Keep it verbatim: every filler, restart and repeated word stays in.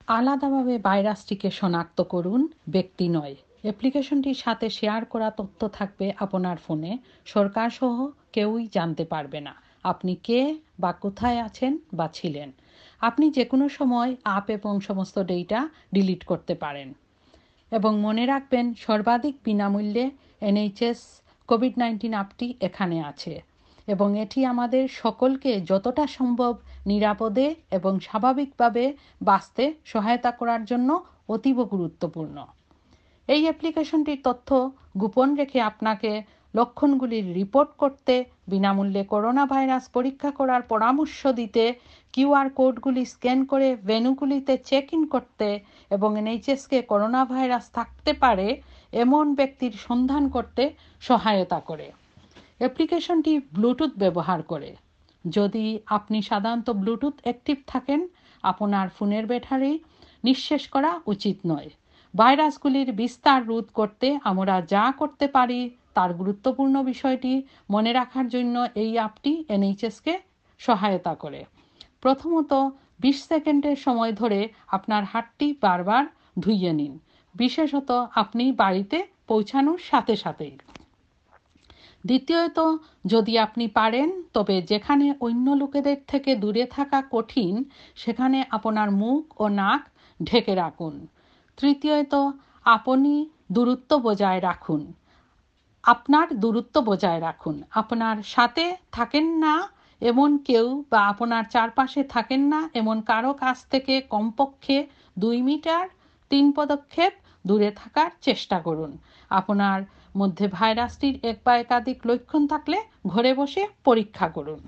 আলাদাভাবে ভাইরাসটিকে শনাক্ত করুন, ব্যক্তি নয়। অ্যাপ্লিকেশনটির সাথে শেয়ার করা তথ্য থাকবে আপনার ফোনে। সরকারসহ কেউই জানতে পারবে না আপনি কে বা কোথায় আছেন বা ছিলেন। আপনি যে কোনো সময় অ্যাপ এবং সমস্ত ডেটা ডিলিট করতে পারেন। এবং মনে রাখবেন, সর্বাধিক বিনামূল্যে এনএইচএস কোভিড নাইন্টিন অ্যাপটি এখানে আছে এবং এটি আমাদের সকলকে যতটা সম্ভব নিরাপদে এবং স্বাভাবিকভাবে বাঁচতে সহায়তা করার জন্য অতীব গুরুত্বপূর্ণ। এই অ্যাপ্লিকেশনটির তথ্য গোপন রেখে আপনাকে লক্ষণগুলির রিপোর্ট করতে, বিনামূল্যে করোনা ভাইরাস পরীক্ষা করার পরামর্শ দিতে, কিউআর কোডগুলি স্ক্যান করে ভেন্যুগুলিতে চেক ইন করতে এবং এনএইচএসকে করোনা ভাইরাস থাকতে পারে এমন ব্যক্তির সন্ধান করতে সহায়তা করে। অ্যাপ্লিকেশনটি ব্লুটুথ ব্যবহার করে। যদি আপনি সাধারণত ব্লুটুথ অ্যাক্টিভ থাকেন, আপনার ফোনের ব্যাটারি নিঃশেষ করা উচিত নয়। ভাইরাসগুলির বিস্তার রোধ করতে আমরা যা করতে পারি তার গুরুত্বপূর্ণ বিষয়টি মনে রাখার জন্য এই অ্যাপটি এনএইচএসকে সহায়তা করে। প্রথমত, বিশ সেকেন্ডের সময় ধরে আপনার হাতটি বারবার ধুইয়ে নিন, বিশেষত আপনি বাড়িতে পৌঁছানোর সাথে সাথেই। দ্বিতীয়ত, যদি আপনি পারেন তবে যেখানে অন্য লোকেদের থেকে দূরে থাকা কঠিন সেখানে আপনার মুখ ও নাক ঢেকে রাখুন। তৃতীয়ত, আপনি দূরত্ব বজায় রাখুন আপনার দূরত্ব বজায় রাখুন আপনার সাথে থাকেন না এমন কেউ বা আপনার চারপাশে থাকেন না এমন কারো কাছ থেকে কমপক্ষে দুই মিটার তিন পদক্ষেপ দূরে থাকার চেষ্টা করুন। আপনার মধ্যে ভাইরাসটির এক বা একাধিক লক্ষণ থাকলে ঘরে বসে পরীক্ষা করুন।